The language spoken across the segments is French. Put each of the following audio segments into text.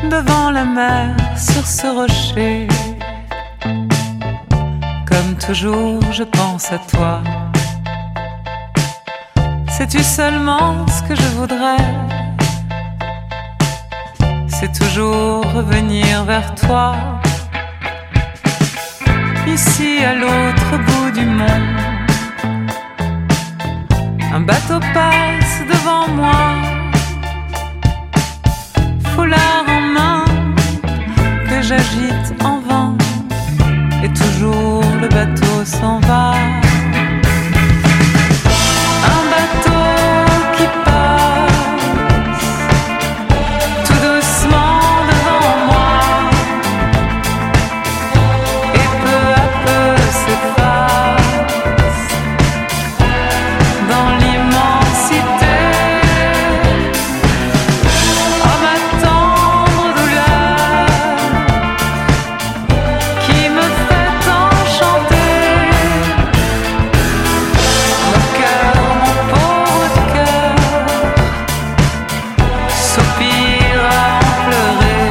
devant la mer sur ce rocher. Comme toujours, je pense à toi. Sais-tu seulement ce que je voudrais? C'est toujours revenir vers toi. Ici à l'autre bout du monde, un bateau passe devant moi, foulard en main que j'agite en vain, et toujours le bateau s'en va. Un bateau qui passe tout doucement devant moi, et peu à peu s'efface dans l'immensité. Oh, ma tendre douleur qui me fait enchanter mon cœur, mon pauvre cœur, soupire à en pleurer.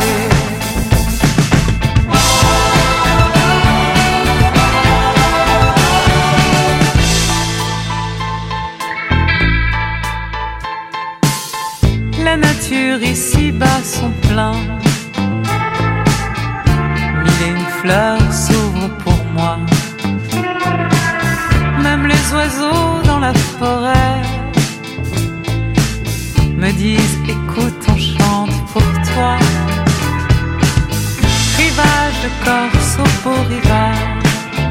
La nature ici-bas sont pleins, mille et une fleurs s'ouvrent pour moi. Même les oiseaux dans la forêt me disent écoute, on chante pour toi. Rivage de Corse au beau rivage,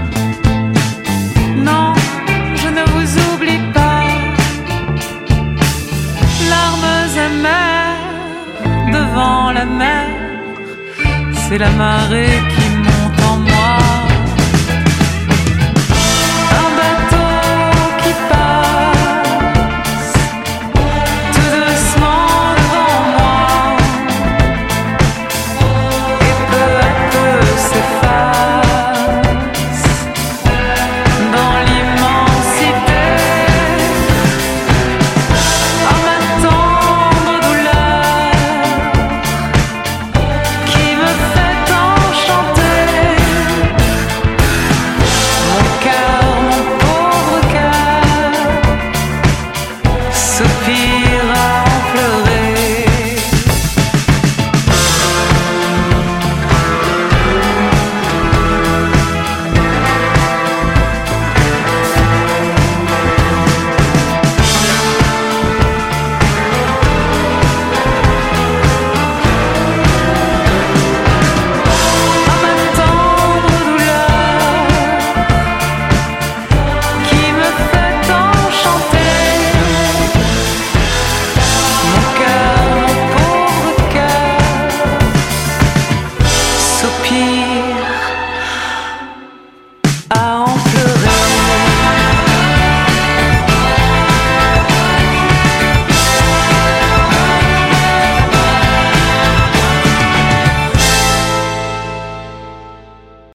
non, je ne vous oublie pas. Larmes amères devant la mer, c'est la marée qui